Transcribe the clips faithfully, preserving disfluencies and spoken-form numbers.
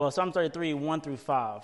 Well, Psalm thirty-three, one through five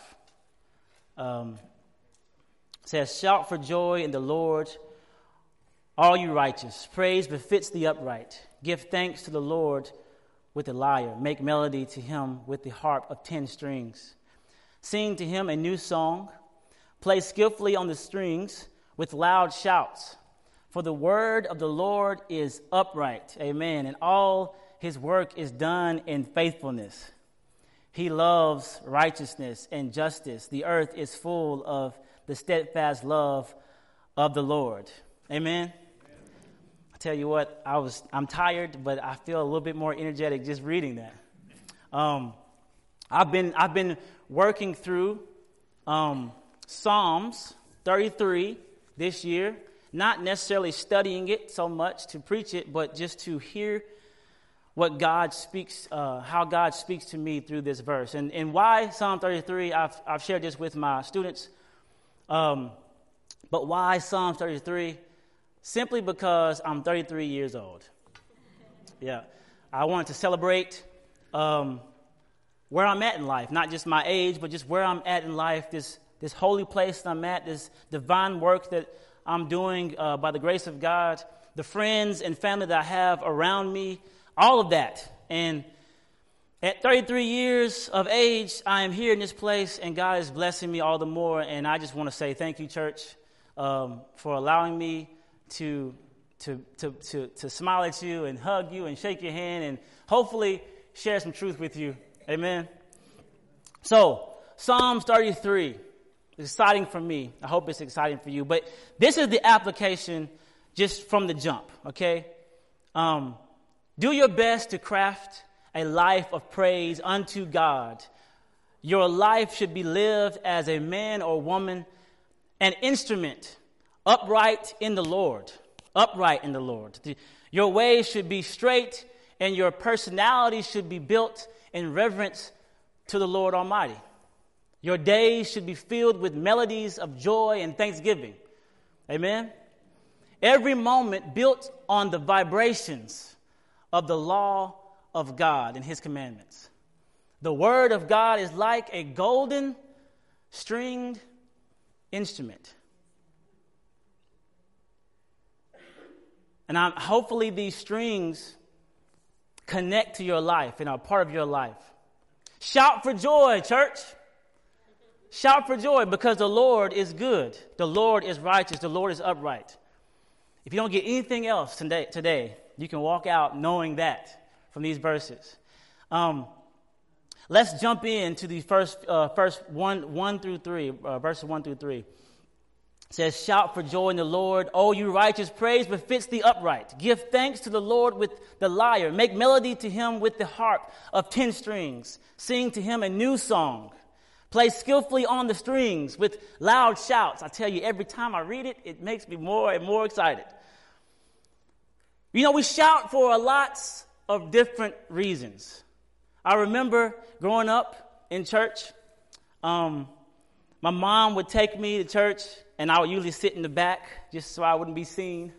um, says, "Shout for joy in the Lord, all you righteous. Praise befits the upright. Give thanks to the Lord with the lyre. Make melody to him with the harp of ten strings. Sing to him a new song. Play skillfully on the strings with loud shouts. For the word of the Lord is upright." Amen. "And all his work is done in faithfulness. He loves righteousness and justice. The earth is full of the steadfast love of the Lord." Amen. Amen. I tell you what, I was I'm tired, but I feel a little bit more energetic just reading that. Um, I've been I've been working through um, Psalms thirty-three this year, not necessarily studying it so much to preach it, but just to hear what God speaks, uh, how God speaks to me through this verse. And and why Psalm thirty-three, I've, I've shared this with my students. Um, but why Psalm thirty-three? Simply because I'm thirty-three years old. Yeah. I wanted to celebrate um, where I'm at in life, not just my age, but just where I'm at in life, this, this holy place that I'm at, this divine work that I'm doing uh, by the grace of God, the friends and family that I have around me, all of that. And at thirty-three years of age, I am here in this place, and God is blessing me all the more. And I just want to say thank you, church, um, for allowing me to, to to to to smile at you and hug you and shake your hand and hopefully share some truth with you. Amen. So, Psalms thirty-three is exciting for me. I hope it's exciting for you. But this is the application just from the jump, okay? Um... Do your best to craft a life of praise unto God. Your life should be lived as a man or woman, an instrument, upright in the Lord. Upright in the Lord. Your ways should be straight, and your personality should be built in reverence to the Lord Almighty. Your days should be filled with melodies of joy and thanksgiving. Amen? Every moment built on the vibrations of the law of God and his commandments. The word of God is like a golden stringed instrument. And I'm, hopefully these strings connect to your life and are part of your life. Shout for joy, church. Shout for joy because the Lord is good. The Lord is righteous. The Lord is upright. If you don't get anything else today, today you can walk out knowing that from these verses. Um, let's jump into the first, uh, first one, one through three, uh, verses one through three. It says, "Shout for joy in the Lord, O you righteous, praise befits the upright. Give thanks to the Lord with the lyre. Make melody to him with the harp of ten strings. Sing to him a new song. Play skillfully on the strings with loud shouts." I tell you, every time I read it, it makes me more and more excited. You know, we shout for lots of different reasons. I remember growing up in church, um, my mom would take me to church, and I would usually sit in the back just so I wouldn't be seen.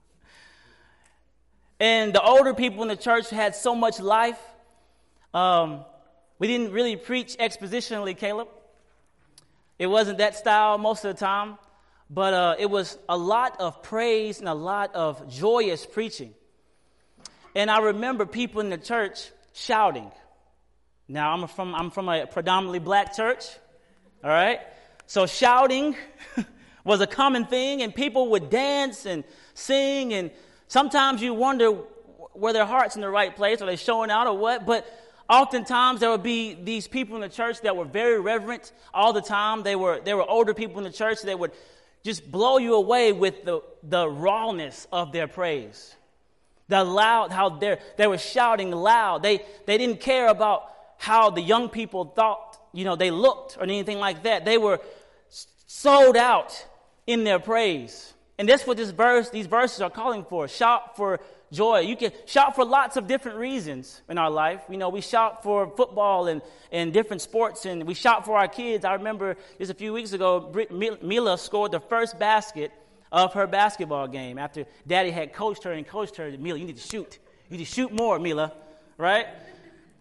And the older people in the church had so much life. Um, we didn't really preach expositionally, Caleb. It wasn't that style most of the time. But uh, it was a lot of praise and a lot of joyous preaching. And I remember people in the church shouting. Now, I'm from I'm from a predominantly black church, all right? So shouting was a common thing, and people would dance and sing, and sometimes you wonder, were their hearts in the right place? Are they showing out or what? But oftentimes there would be these people in the church that were very reverent all the time. They were, they were older people in the church. They would just blow you away with the, the rawness of their praise. The loud, how they they were shouting loud. They they didn't care about how the young people thought, you know, they looked or anything like that. They were sold out in their praise. And that's what this verse, these verses are calling for. Shout for joy. You can shout for lots of different reasons in our life. You know, we shout for football and, and different sports, and we shout for our kids. I remember just a few weeks ago, Mila scored the first basket of her basketball game after Daddy had coached her and coached her. Mila, you need to shoot. You need to shoot more, Mila, right?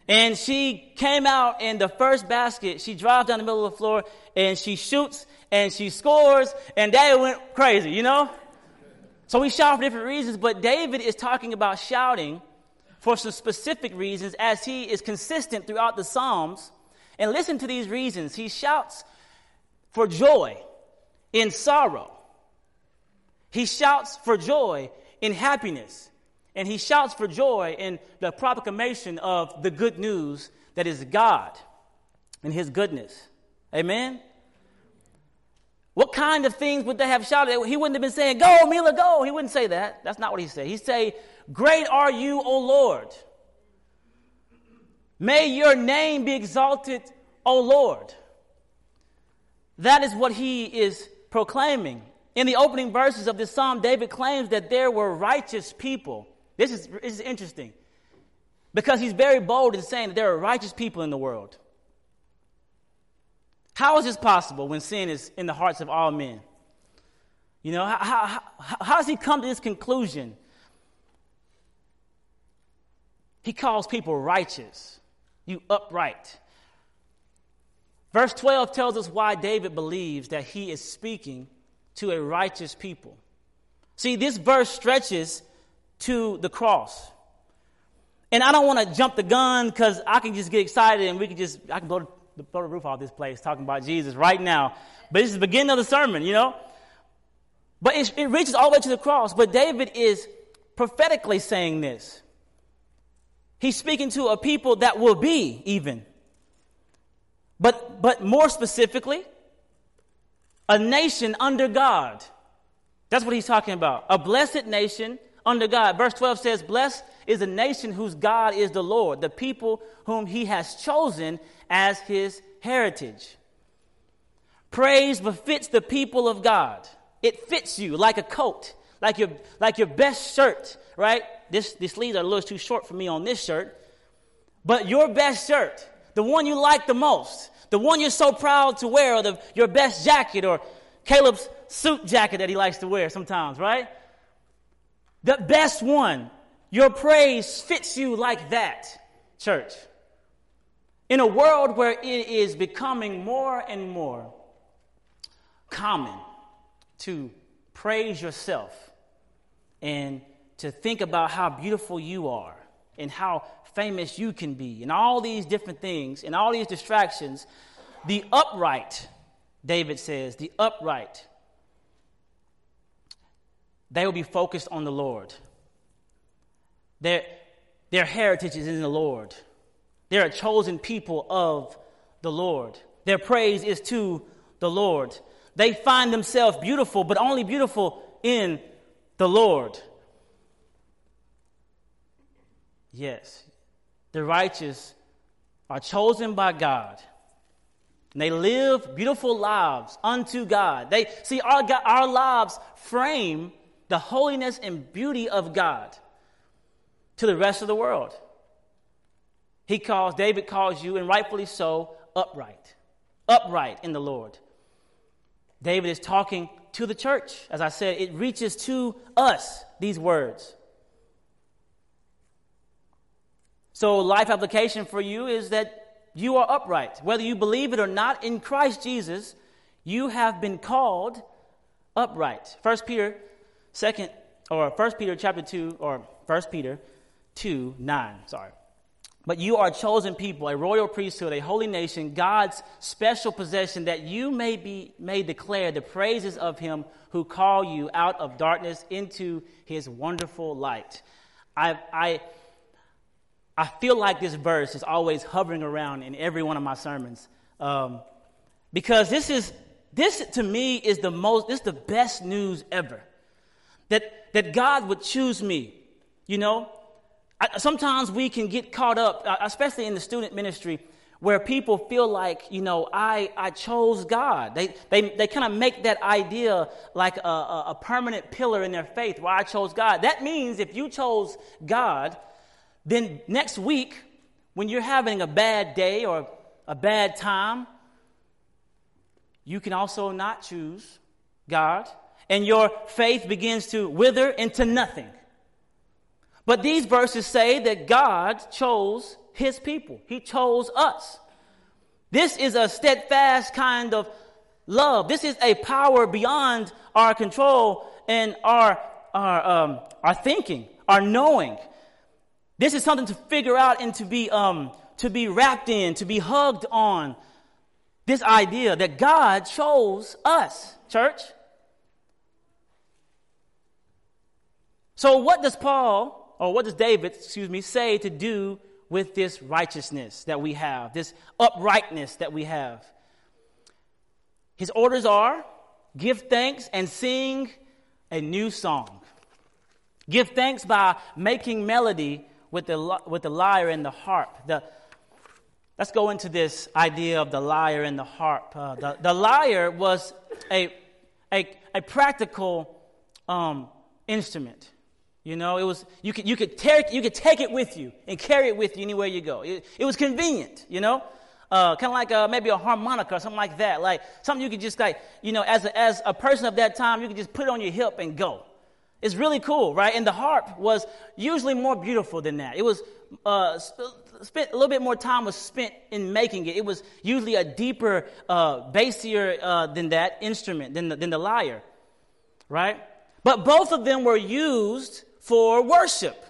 And she came out in the first basket. She drives down the middle of the floor and she shoots and she scores. And David went crazy, you know? So we shout for different reasons, but David is talking about shouting for some specific reasons as he is consistent throughout the Psalms. And listen to these reasons. He shouts for joy in sorrow. He shouts for joy in happiness. And he shouts for joy in the proclamation of the good news that is God and his goodness. Amen? What kind of things would they have shouted? He wouldn't have been saying, go, Mila, go. He wouldn't say that. That's not what he said. He'd say, great are you, O Lord. May your name be exalted, O Lord. That is what he is proclaiming. In the opening verses of this psalm, David claims that there were righteous people. This is, this is interesting because he's very bold in saying that there are righteous people in the world. How is this possible when sin is in the hearts of all men? You know, how, how, how, how does he come to this conclusion? He calls people righteous, you upright. Verse twelve tells us why David believes that he is speaking to a righteous people. See, this verse stretches to the cross. And I don't want to jump the gun because I can just get excited and we can just, I can blow the, blow the roof off this place talking about Jesus right now. But this is the beginning of the sermon, you know. But it, it reaches all the way to the cross. But David is prophetically saying this. He's speaking to a people that will be even. But, but more specifically, a nation under God. That's what he's talking about. A blessed nation under God. Verse twelve says, blessed is a nation whose God is the Lord, the people whom he has chosen as his heritage. Praise befits the people of God. It fits you like a coat, like your, like your best shirt, right? This, the sleeves are a little too short for me on this shirt. But your best shirt, the one you like the most, the one you're so proud to wear, or the, your best jacket, or Caleb's suit jacket that he likes to wear sometimes, right? The best one. Your praise fits you like that, church. In a world where it is becoming more and more common to praise yourself and to think about how beautiful you are and how famous you can be and all these different things and all these distractions, the upright, David says, the upright, they will be focused on the Lord. Their, their heritage is in the Lord. They're a chosen people of the Lord. Their praise is to the Lord. They find themselves beautiful, but only beautiful in the Lord. Yes, the righteous are chosen by God. And they live beautiful lives unto God. They see our, our lives frame the holiness and beauty of God to the rest of the world. He calls, David calls you, and rightfully so, upright. Upright in the Lord. David is talking to the church. As I said, it reaches to us, these words. So life application for you is that you are upright. Whether you believe it or not, in Christ Jesus, you have been called upright. First Peter, second, or First Peter chapter two, or First Peter two, nine, sorry. But you are a chosen people, a royal priesthood, a holy nation, God's special possession, that you may be may declare the praises of him who called you out of darkness into his wonderful light. I I I feel like this verse is always hovering around in every one of my sermons, um, because this is this to me is the most this is the best news ever. That that God would choose me, you know. I, sometimes we can get caught up, uh, especially in the student ministry, where people feel like, you know, I, I chose God. They they they kind of make that idea like a, a, a permanent pillar in their faith, where I chose God. That means if you chose God, then next week, when you're having a bad day or a bad time, you can also not choose God, and your faith begins to wither into nothing. But these verses say that God chose his people. He chose us. This is a steadfast kind of love. This is a power beyond our control and our, our, um, our thinking, our knowing. This is something to figure out and to be, um, to be wrapped in, to be hugged on. This idea that God chose us, church. So what does Paul, or what does David, excuse me, say to do with this righteousness that we have, this uprightness that we have? His orders are, give thanks and sing a new song. Give thanks by making melody with the with the lyre and the harp. The, let's go into this idea of the lyre and the harp. Uh, the, the lyre was a a, a practical um, instrument. You know, it was you could you could take you could take it with you and carry it with you anywhere you go. It, it was convenient. You know. Uh, kind of like uh, maybe a harmonica or something like that, like something you could just like, you know, as a, as a person of that time, you could just put it on your hip and go. It's really cool, right? And the harp was usually more beautiful than that. It was uh, spent a little bit more time was spent in making it. It was usually a deeper, uh, bassier uh, than that instrument, than the, than the lyre, right? But both of them were used for worship.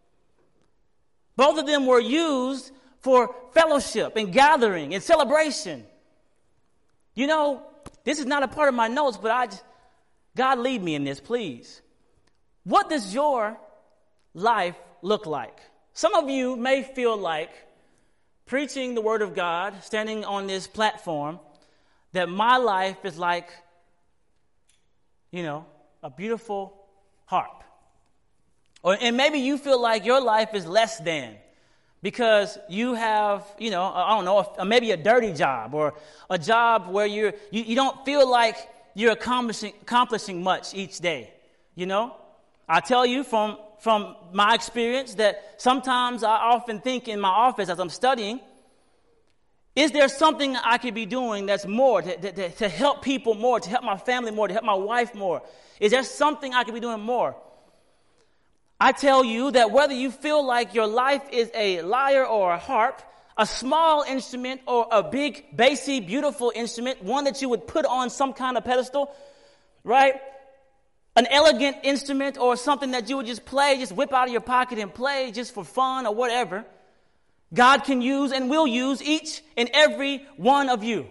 Both of them were used for fellowship and gathering and celebration. You know, this is not a part of my notes, but I just, God lead me in this, please. What does your life look like? Some of you may feel like preaching the word of God, standing on this platform, that my life is like, you know, a beautiful harp. Or, and maybe you feel like your life is less than, because you have, you know, I don't know, a, maybe a dirty job or a job where you're, you, you don't feel like you're accomplishing, accomplishing much each day, you know? I tell you from, from my experience that sometimes I often think in my office as I'm studying, is there something I could be doing that's more to, to, to help people more, to help my family more, to help my wife more? Is there something I could be doing more? I tell you that whether you feel like your life is a lyre or a harp, a small instrument or a big, bassy, beautiful instrument, one that you would put on some kind of pedestal, right? An elegant instrument or something that you would just play, just whip out of your pocket and play just for fun or whatever, God can use and will use each and every one of you.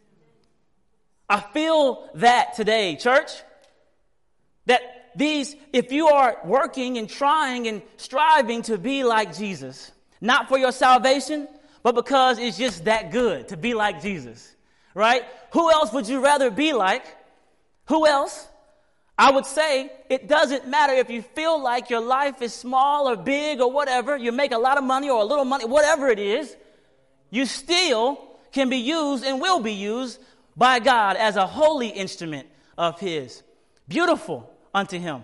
I feel that today, church, that these, if you are working and trying and striving to be like Jesus, not for your salvation, but because it's just that good to be like Jesus, right? Who else would you rather be like? Who else? I would say it doesn't matter if you feel like your life is small or big or whatever, you make a lot of money or a little money, whatever it is, you still can be used and will be used by God as a holy instrument of His. Beautiful unto Him.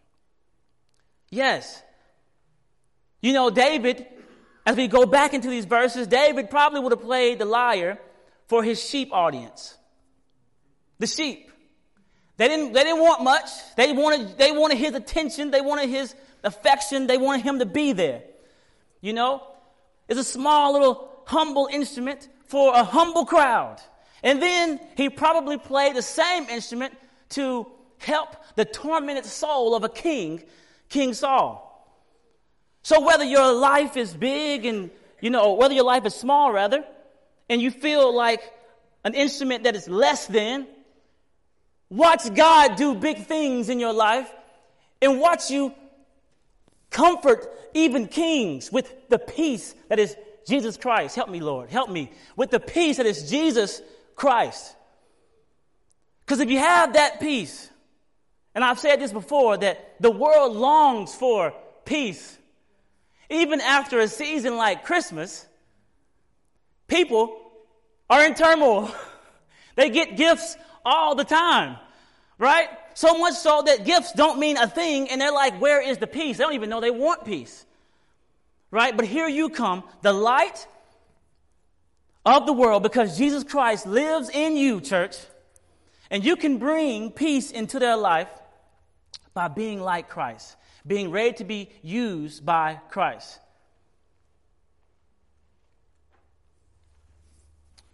Yes. You know, David, as we go back into these verses, David probably would have played the lyre for his sheep audience. The sheep. They didn't, they didn't want much. They wanted, they wanted his attention. They wanted his affection. They wanted him to be there. You know, it's a small little humble instrument for a humble crowd. And then he probably played the same instrument to help the tormented soul of a king, King Saul. So whether your life is big and, you know, whether your life is small, rather, and you feel like an instrument that is less than, watch God do big things in your life and watch you comfort even kings with the peace that is Jesus Christ. Help me, Lord. Help me. With the peace that is Jesus Christ. Because if you have that peace, and I've said this before, that the world longs for peace. Even after a season like Christmas, people are in turmoil. They get gifts all the time, right? So much so that gifts don't mean a thing, and they're like, where is the peace? They don't even know they want peace, right? But here you come, the light of the world, because Jesus Christ lives in you, church, and you can bring peace into their life by being like Christ, being ready to be used by Christ.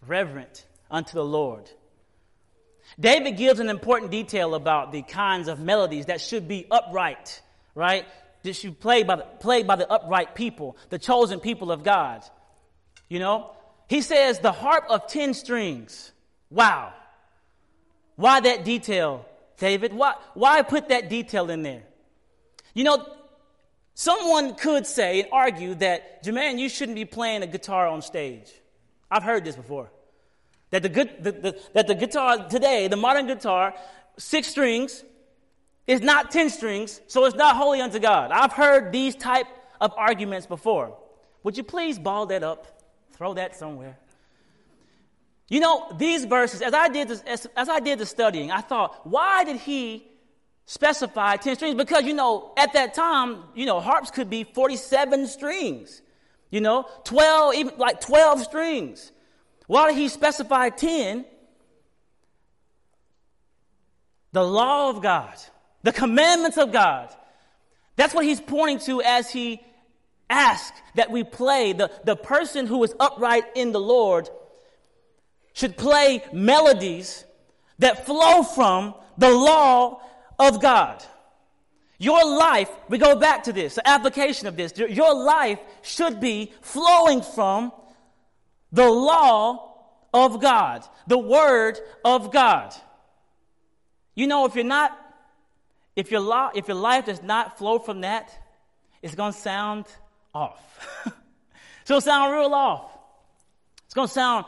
reverent unto the Lord. David gives an important detail about the kinds of melodies that should be upright, right? That should be played by the, played by the upright people, the chosen people of God. You know, he says the harp of ten strings. Wow. Why that detail, David? Why, why put that detail in there? You know, someone could say and argue that, Jermaine, you shouldn't be playing a guitar on stage. I've heard this before. That the, good, the, the, that the guitar today, the modern guitar, six strings, is not ten strings, so it's not holy unto God. I've heard these type of arguments before. Would you please ball that up? Throw that somewhere. You know, these verses, as I did this, as, as I did the studying, I thought, why did he specify ten strings? Because, you know, at that time, you know, harps could be forty-seven strings. You know, twelve, even like twelve strings. Why did he specify ten? The law of God, the commandments of God. That's what he's pointing to as he asks that we play. The, the person who is upright in the Lord should play melodies that flow from the law of God. Your life, we go back to this, the application of this. Your life should be flowing from the law of God, the word of God. You know, if you're not, if your law, if your life does not flow from that, it's going to sound off. It's going to sound real off. It's going to sound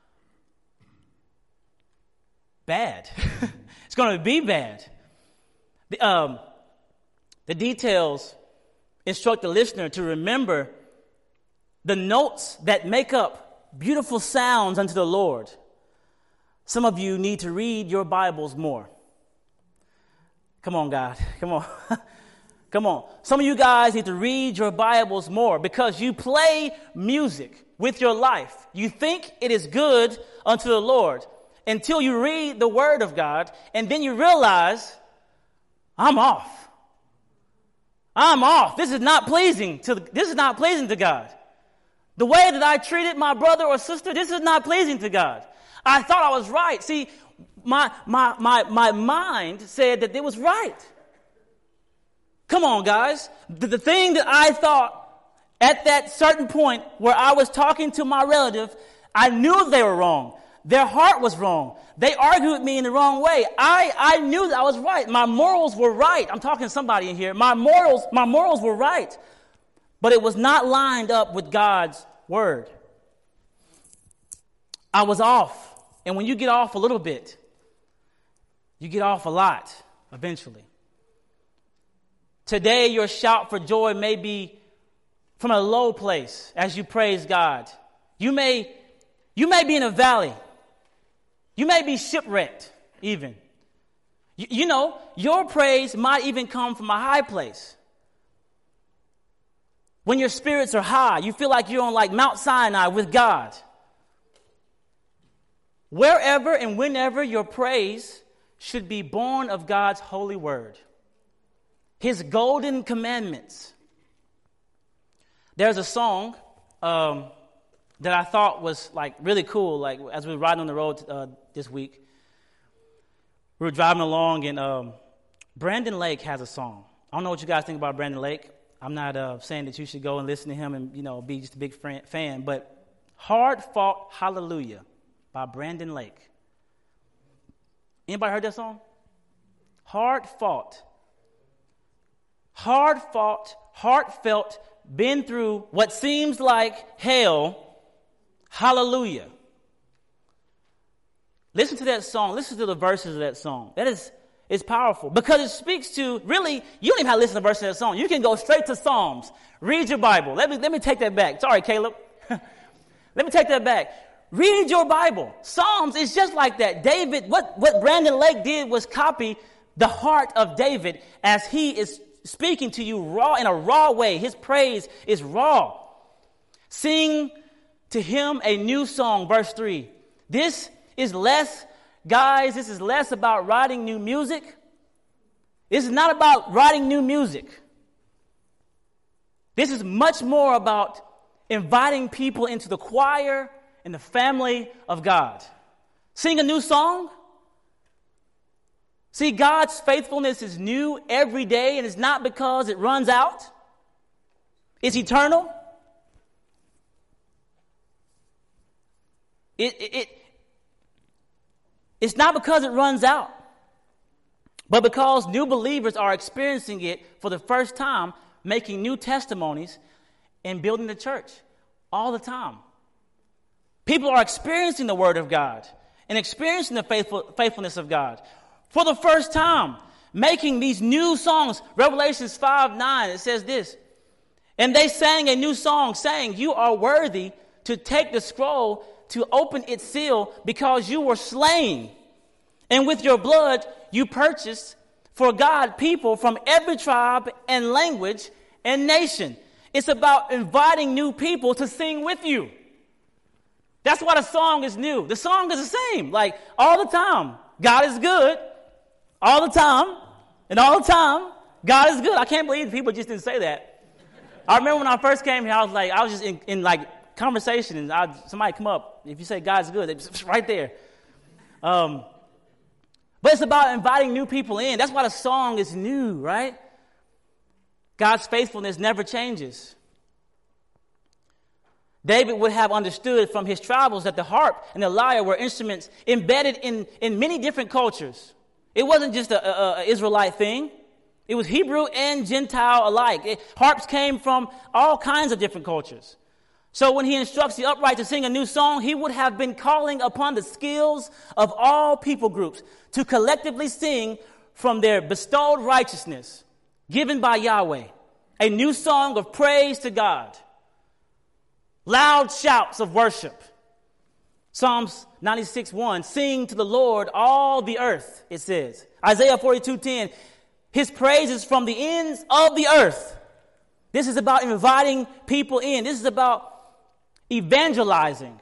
bad. It's going to be bad. The, um, the details instruct the listener to remember the notes that make up beautiful sounds unto the Lord. Some of you need to read your Bibles more. Come on, God. Come on. Come on. Some of you guys need to read your Bibles more because you play music with your life. You think it is good unto the Lord until you read the Word of God, and then you realize, I'm off. I'm off. This is not pleasing to this is not pleasing to God. The way that I treated my brother or sister, this is not pleasing to God. I thought I was right. See, my my my my mind said that it was right. Come on, guys. The, the thing that I thought at that certain point where I was talking to my relative, I knew they were wrong. Their heart was wrong. They argued with me in the wrong way. I, I knew that I was right. My morals were right. I'm talking to somebody in here. My morals, my morals were right. But it was not lined up with God's word. I was off. And when you get off a little bit, you get off a lot eventually. Today, your shout for joy may be from a low place as you praise God. You may, you may be in a valley. You may be shipwrecked even. You, you know, your praise might even come from a high place. When your spirits are high, you feel like you're on like Mount Sinai with God. Wherever and whenever your praise should be born of God's holy word, his golden commandments. There's a song um, that I thought was like really cool. Like as we were riding on the road uh, this week, we were driving along, and um, Brandon Lake has a song. I don't know what you guys think about Brandon Lake. I'm not uh, saying that you should go and listen to him and, you know, be just a big fan, but Hard Fought Hallelujah by Brandon Lake. Anybody heard that song? Hard fought. Hard fought, heartfelt, been through what seems like hell. Hallelujah. Listen to that song. Listen to the verses of that song. That is It's powerful because it speaks to, really, you don't even have to listen to the verse of that song. You can go straight to Psalms. Read your Bible. Let me, let me take that back. Sorry, Caleb. Let me take that back. Read your Bible. Psalms is just like that. David, what, what Brandon Lake did was copy the heart of David as he is speaking to you raw in a raw way. His praise is raw. Sing to him a new song, verse three. This is less Guys, this is less about writing new music. This is not about writing new music. This is much more about inviting people into the choir in the family of God. Sing a new song. See, God's faithfulness is new every day, and it's not because it runs out. It's eternal. It, it, it, it's not because it runs out, but because new believers are experiencing it for the first time, making new testimonies and building the church all the time. People are experiencing the Word of God and experiencing the faithful, faithfulness of God for the first time, making these new songs. Revelations five nine, it says this, and they sang a new song, saying, you are worthy to take the scroll, to open its seal, because you were slain, and with your blood you purchased for God people from every tribe and language and nation. It's about inviting new people to sing with you. That's why the song is new. The song is the same, like all the time. God is good all the time, and all the time, God is good. I can't believe people just didn't say that. I remember when I first came here, I was like, I was just in, in like conversation, and I, somebody come up. If you say God's good, it's right there. Um, but it's about inviting new people in. That's why the song is new, right? God's faithfulness never changes. David would have understood from his travels that the harp and the lyre were instruments embedded in, in many different cultures. It wasn't just an Israelite thing. It was Hebrew and Gentile alike. It, harps came from all kinds of different cultures. So when he instructs the upright to sing a new song, he would have been calling upon the skills of all people groups to collectively sing from their bestowed righteousness given by Yahweh, a new song of praise to God. Loud shouts of worship. Psalms ninety-six one, sing to the Lord all the earth, it says. Isaiah forty-two ten, his praises from the ends of the earth. This is about inviting people in. This is about evangelizing.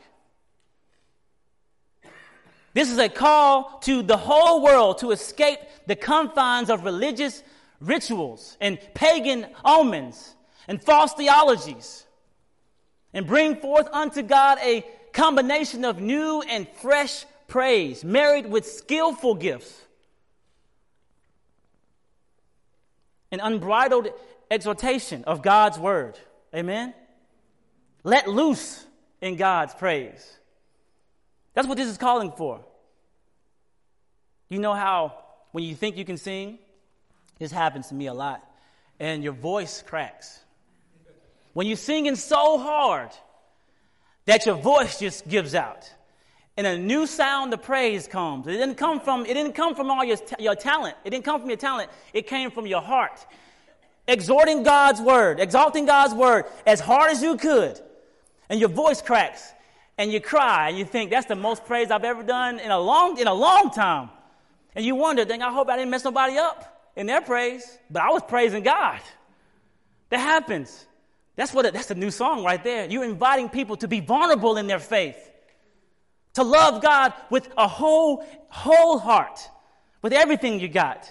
This is a call to the whole world to escape the confines of religious rituals and pagan omens and false theologies, and bring forth unto God a combination of new and fresh praise, married with skillful gifts and unbridled exhortation of God's word. Amen? Let loose in God's praise. That's what this is calling for. You know how when you think you can sing, this happens to me a lot, and your voice cracks. When you're singing so hard that your voice just gives out, and a new sound of praise comes. It didn't come from, it didn't come from all your, your talent. It didn't come from your talent. It came from your heart. Exhorting God's word, exalting God's word as hard as you could. And your voice cracks, and you cry, and you think, that's the most praise I've ever done in a long, in a long time. And you wonder, dang, I hope I didn't mess nobody up in their praise, but I was praising God. That happens. That's what. It, that's a new song right there. You're inviting people to be vulnerable in their faith, to love God with a whole, whole heart, with everything you got.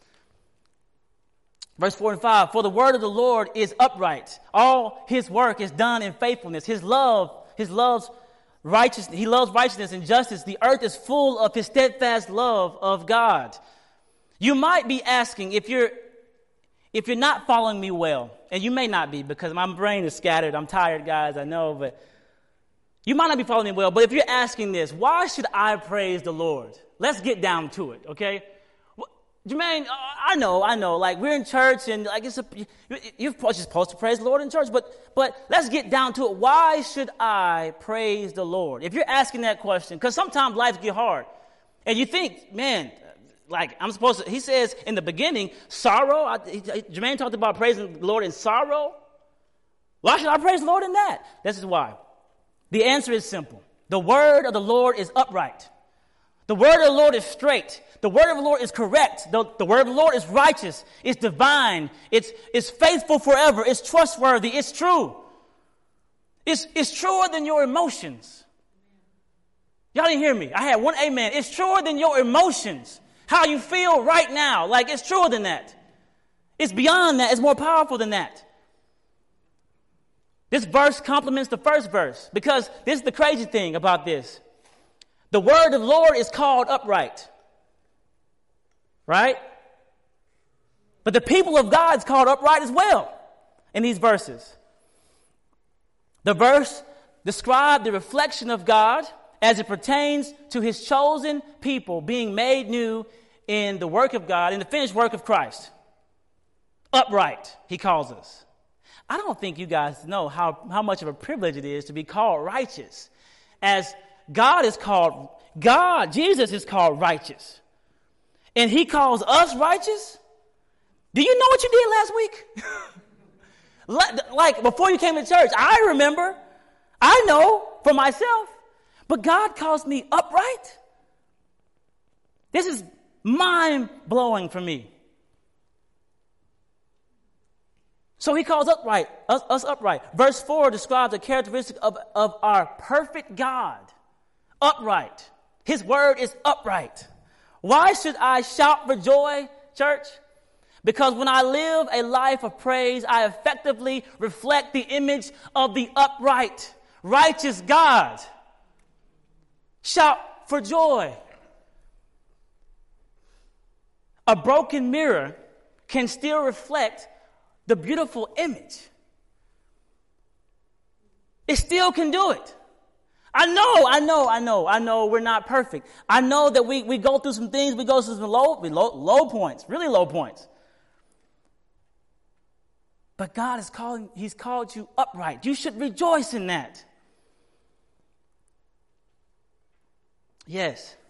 Verse four and five, for the word of the Lord is upright. All his work is done in faithfulness. His love, his love's righteousness, he loves righteousness and justice. The earth is full of his steadfast love of God. You might be asking, if you're if you're not following me well, and you may not be because my brain is scattered. I'm tired, guys, I know, but you might not be following me well. But if you're asking this, why should I praise the Lord? Let's get down to it, okay? Jermaine, I know, I know, like we're in church and like it's a, you're supposed to praise the Lord in church, but but let's get down to it. Why should I praise the Lord? If you're asking that question, because sometimes life get hard and you think, man, like I'm supposed to, he says in the beginning, sorrow. I, he, Jermaine talked about praising the Lord in sorrow. Why should I praise the Lord in that? This is why. The answer is simple. The word of the Lord is upright. The word of the Lord is straight. The word of the Lord is correct. The, the word of the Lord is righteous. It's divine. It's, it's faithful forever. It's trustworthy. It's true. It's, it's truer than your emotions. Y'all didn't hear me. I had one amen. It's truer than your emotions. How you feel right now. Like it's truer than that. It's beyond that. It's more powerful than that. This verse complements the first verse because this is the crazy thing about this. The word of the Lord is called upright. Right? But the people of God is called upright as well in these verses. The verse described the reflection of God as it pertains to his chosen people being made new in the work of God, in the finished work of Christ. Upright, he calls us. I don't think you guys know how, how much of a privilege it is to be called righteous. As God is called, God, Jesus is called righteous. And he calls us righteous? Do you know what you did last week? Like before you came to church, I remember, I know for myself, but God calls me upright. This is mind-blowing for me. So he calls upright, us, us upright. Verse four describes a characteristic of, of our perfect God. Upright. His word is upright. Why should I shout for joy, church? Because when I live a life of praise, I effectively reflect the image of the upright, righteous God. Shout for joy. A broken mirror can still reflect the beautiful image. It still can do it. I know, I know, I know, I know we're not perfect. I know that we, we go through some things, we go through some low, low, low points, really low points. But God is calling, he's called you upright. You should rejoice in that. Yes.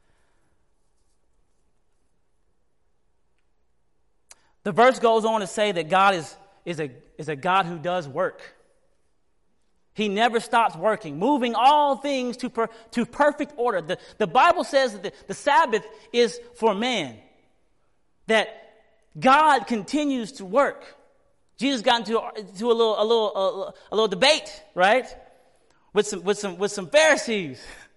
The verse goes on to say that God is, is, a, is a God who does work. He never stops working, moving all things to, per, to perfect order. The, the Bible says that the, the Sabbath is for man, that God continues to work. Jesus got into, into a little, a little, a, a little debate, right, with some, with some, with some Pharisees.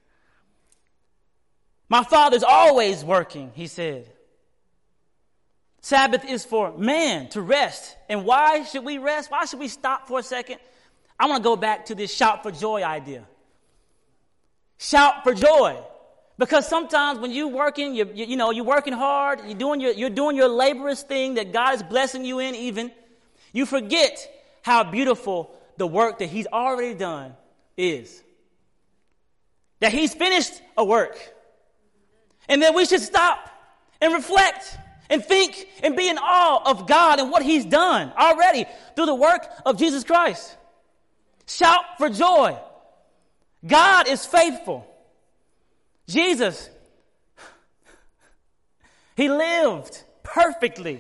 My Father's always working, he said. Sabbath is for man to rest. And why should we rest? Why should we stop for a second? I want to go back to this shout for joy idea. Shout for joy. Because sometimes when you're working, you, you, you know, you're working hard, you're doing your, you're doing your laborious thing that God is blessing you in even, you forget how beautiful the work that he's already done is. That he's finished a work. And then we should stop and reflect and think and be in awe of God and what he's done already through the work of Jesus Christ. Shout for joy. God is faithful. Jesus, he lived perfectly.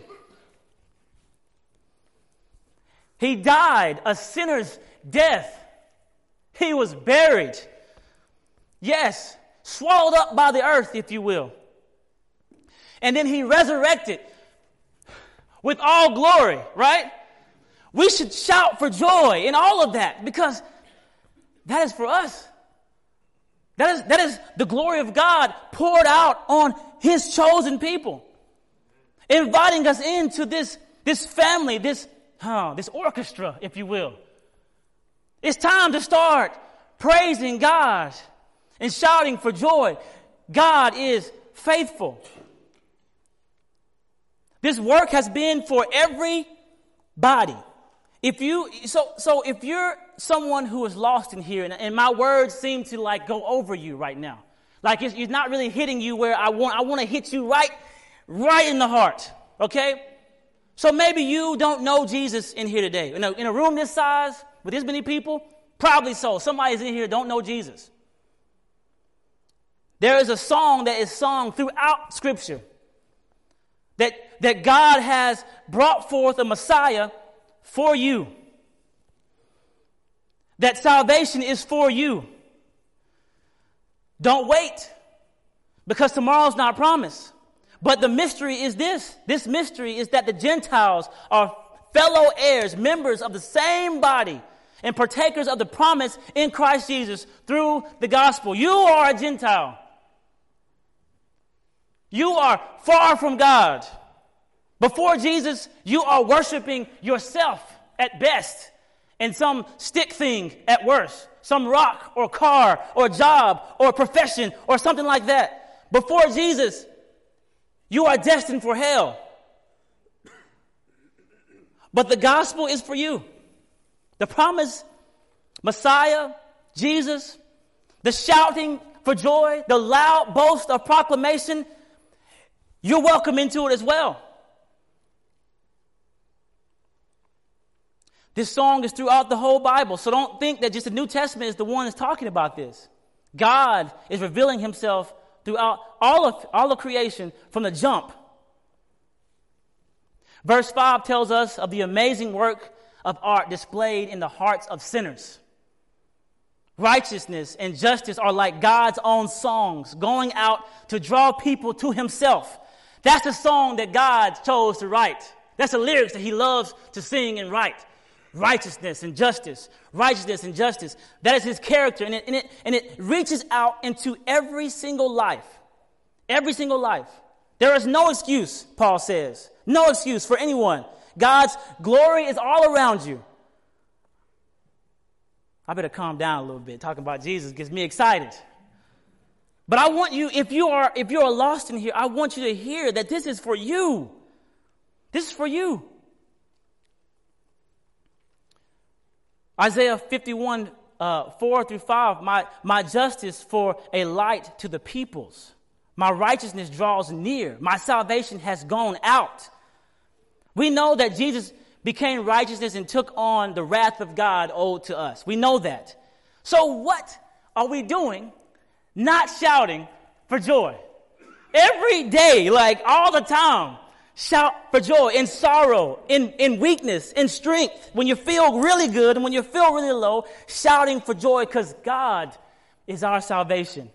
He died a sinner's death. He was buried. Yes, swallowed up by the earth, if you will. And then he resurrected with all glory, right? We should shout for joy in all of that because that is for us. That is, that is the glory of God poured out on his chosen people, inviting us into this, this family, this, oh, this orchestra, if you will. It's time to start praising God and shouting for joy. God is faithful. This work has been for everybody. If you so so if you're someone who is lost in here, and, and my words seem to like go over you right now, like it's, it's not really hitting you where I want I want to hit you right, right in the heart. Okay, so maybe you don't know Jesus in here today. In a, in a room this size with this many people, probably so. Somebody's in here don't know Jesus. There is a song that is sung throughout Scripture that that God has brought forth a Messiah for you. That salvation is for you. Don't wait, because tomorrow's not promised. But the mystery is this. This mystery is that the Gentiles are fellow heirs, members of the same body, and partakers of the promise in Christ Jesus through the gospel. You are a Gentile. You are far from God. Before Jesus, you are worshiping yourself at best. in some stick thing at worst, some rock or car or job or profession or something like that. Before Jesus, you are destined for hell. But the gospel is for you. The promise, Messiah, Jesus, the shouting for joy, the loud boast of proclamation, you're welcome into it as well. This song is throughout the whole Bible, so don't think that just the New Testament is the one that's talking about this. God is revealing himself throughout all of, all of creation from the jump. Verse five tells us of the amazing work of art displayed in the hearts of sinners. Righteousness and justice are like God's own songs going out to draw people to himself. That's the song that God chose to write. That's the lyrics that he loves to sing and write. Righteousness and justice, righteousness and justice. That is his character, and it, and it, and it reaches out into every single life. Every single life. There is no excuse, Paul says. No excuse for anyone. God's glory is all around you. I better calm down a little bit. Talking about Jesus gets me excited. But I want you, if you are, if you are lost in here, I want you to hear that this is for you. This is for you. Isaiah fifty-one, uh, four through five, my, my justice for a light to the peoples. My righteousness draws near. My salvation has gone out. We know that Jesus became righteousness and took on the wrath of God owed to us. We know that. So what are we doing not shouting for joy? Every day, like all the time. Shout for joy in sorrow, in, in weakness, in strength. When you feel really good and when you feel really low, shouting for joy because God is our salvation.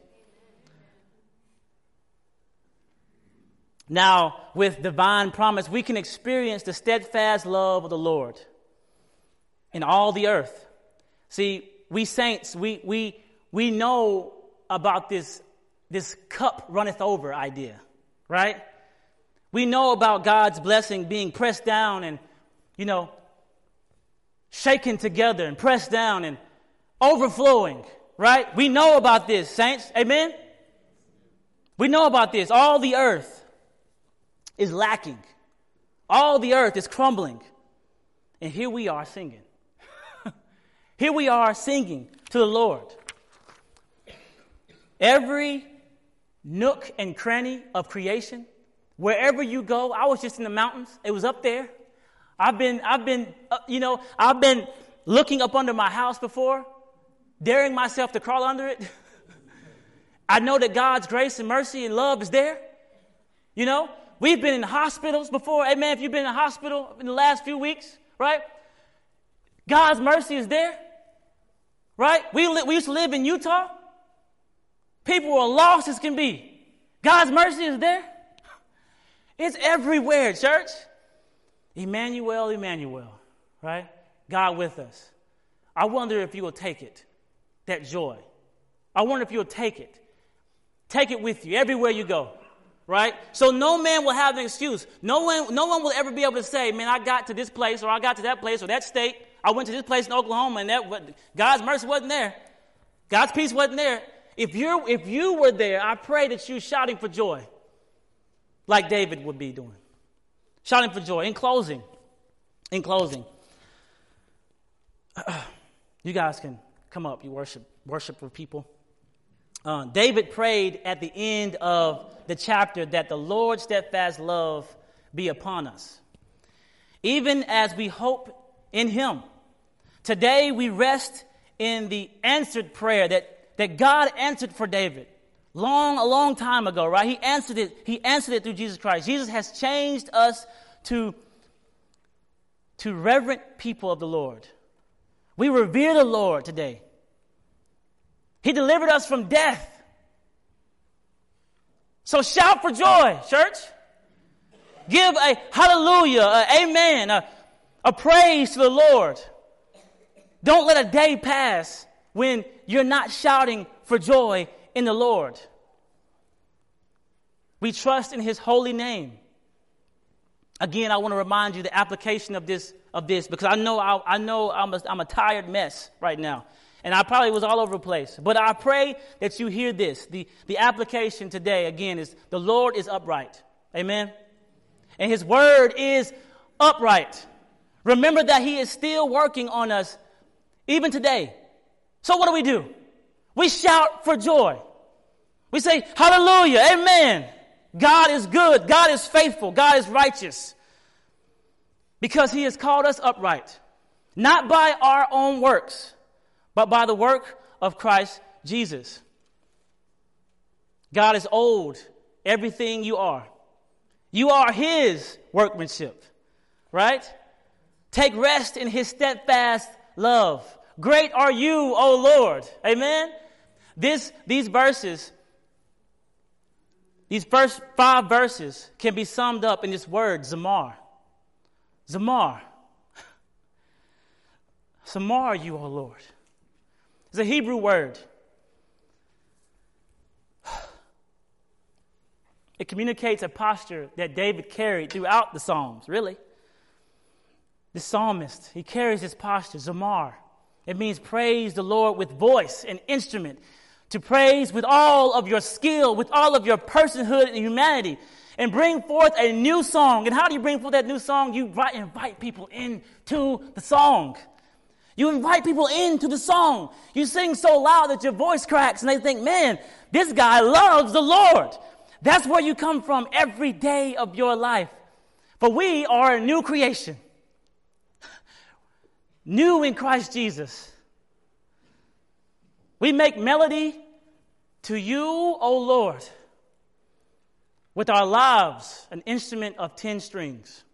Now, with divine promise, we can experience the steadfast love of the Lord in all the earth. See, we saints, we we we know about this, this cup runneth over idea, right? We know about God's blessing being pressed down and, you know, shaken together and pressed down and overflowing, right? We know about this, saints. Amen? We know about this. All the earth is lacking. All the earth is crumbling. And here we are singing. Here we are singing to the Lord. Every nook and cranny of creation, wherever you go, I was just in the mountains. It was up there. I've been, I've been, uh, you know, I've been looking up under my house before, daring myself to crawl under it. I know that God's grace and mercy and love is there. You know, we've been in hospitals before. Amen. If you've been in a hospital in the last few weeks, right? God's mercy is there, right? We li- we used to live in Utah. People were lost as can be. God's mercy is there. It's everywhere, church. Emmanuel, Emmanuel, right? God with us. I wonder if you will take it, that joy. I wonder if you'll take it. Take it with you everywhere you go, right? So no man will have an excuse. No one, no one will ever be able to say, man, I got to this place or I got to that place or that state. I went to this place in Oklahoma and that God's mercy wasn't there. God's peace wasn't there. If you if you were there, I pray that you're shouting for joy. Like David would be doing. Shouting for joy. In closing, in closing, uh, you guys can come up. You worship, worship with people. Uh, David prayed at the end of the chapter that the Lord's steadfast love be upon us, even as we hope in him. Today we rest in the answered prayer that, that God answered for David. Long, a long time ago, right? He answered it. He answered it through Jesus Christ. Jesus has changed us to, to reverent people of the Lord. We revere the Lord today. He delivered us from death. So shout for joy, church. Give a hallelujah, a amen, a, a praise to the Lord. Don't let a day pass when you're not shouting for joy in the Lord. We trust in his holy name. Again, I want to remind you the application of this of this because I know I, I know I'm a, I'm a tired mess right now. And I probably was all over the place. But I pray that you hear this. The, the application today, again, is the Lord is upright. Amen? And his word is upright. Remember that he is still working on us even today. So what do we do? We shout for joy. We say, hallelujah, amen. God is good. God is faithful. God is righteous. Because he has called us upright. Not by our own works, but by the work of Christ Jesus. God is owed everything you are. You are his workmanship, right? Take rest in his steadfast love. Great are you, O Lord. Amen? This, these verses, these first five verses can be summed up in this word, Zamar. Zamar. Zamar you, O Lord. It's a Hebrew word. It communicates a posture that David carried throughout the Psalms, really. The psalmist, he carries this posture, Zamar. It means praise the Lord with voice and instrument. To praise with all of your skill, with all of your personhood and humanity. And bring forth a new song. And how do you bring forth that new song? You invite people into the song. You invite people into the song. You sing so loud that your voice cracks and they think, man, this guy loves the Lord. That's where you come from every day of your life. For we are a new creation. New in Christ Jesus. We make melody to you, O Lord, with our lives, an instrument of ten strings.